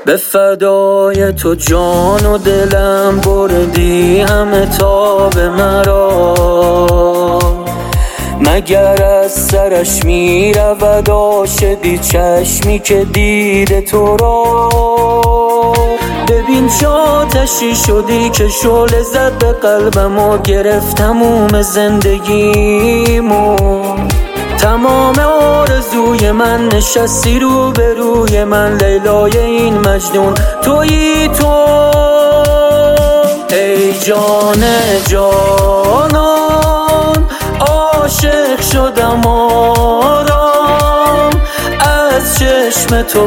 به فدای تو جان و دلم بردی همه تاب مرا، مگر از سرش می رود عاشقی چشمی که دیده تو را. ببین چه آتشی شدی که شعله زد به قلبم و گرفت تموم زندگیمو. تمام آرزوی من نشستی رو به روی من، لیلای این مجنون تویی تو. ای جان جانان عاشق شدم آرام از چشم تو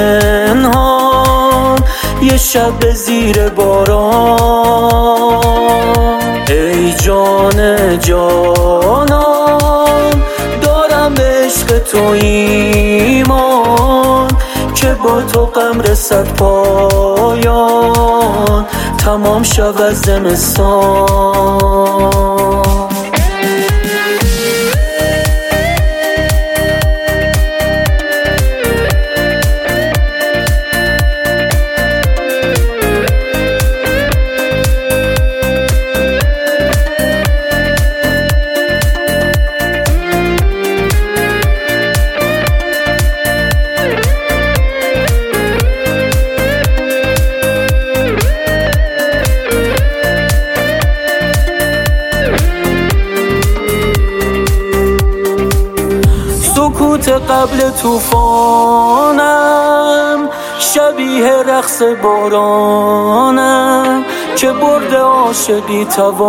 پنهان، یه شب زیر باران. ای جان جانان دارم به عشق تو ایمان، که با تو غم رسد پایان، تمام شود زمستان. سکوت قبل طوفانم، شبیه رقص بارانم، که برد عاشقی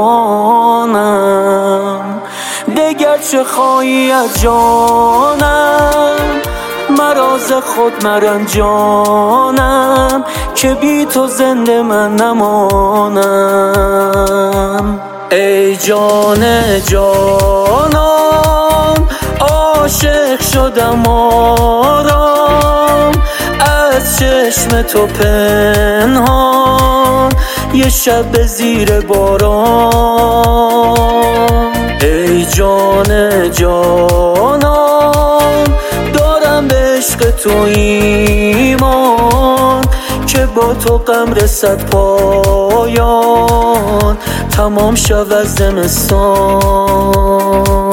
توانم. دگر چه خواهی از جانم، مراز خود مرنجانم، که بی تو زنده من نمانم. ای جان جانان عاشق شدم آرام از چشم تو پنهان، یه شب زیر باران. ای جان جانان دارم به عشق تو ایمان، که با تو غم رسد پایان، تمام شود زمستان.